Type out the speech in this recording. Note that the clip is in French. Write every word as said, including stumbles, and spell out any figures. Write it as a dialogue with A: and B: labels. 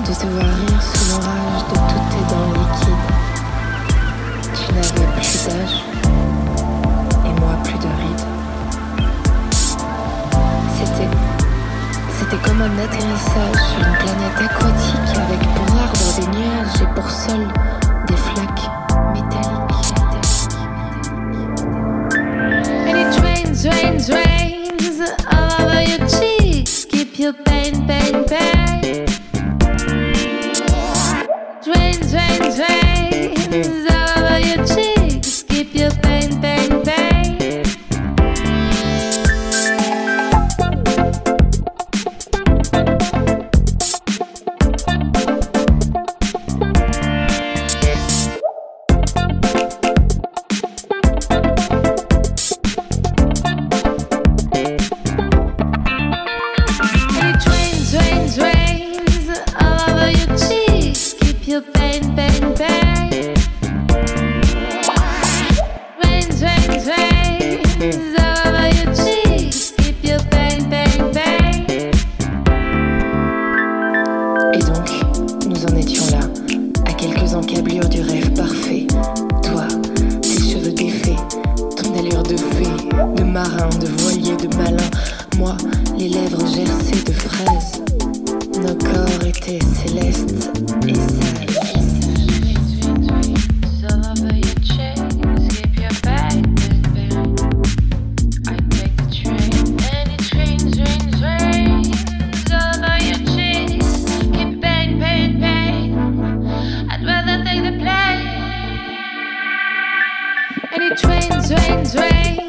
A: de te voir rire sous l'orage de toutes tes dents liquides. Tu n'avais plus d'âge, et moi plus de rides. C'était, c'était comme un atterrissage sur une planète aquatique avec pour arbre des nuages et pour sol des flaques métalliques.
B: And it rains, rains, rains all over your cheeks. Keep your pain, pain, pain. Rains, rains, rains all over your cheeks. Keep your pain, pain, pain. It rains, rains, rains all over your cheeks. Keep your pain, pain, pain. Rains, rains, rains all over your cheeks. Keep your pain, pain, pain.
A: Et donc, nous en étions là, à quelques encablures du rêve parfait. Toi, tes cheveux défaits, ton allure de fée, de marin, de voilier, de malin. Moi, les lèvres gercées de fraises. Nos corps étaient célestes et sages.
B: And it rains, rains, rains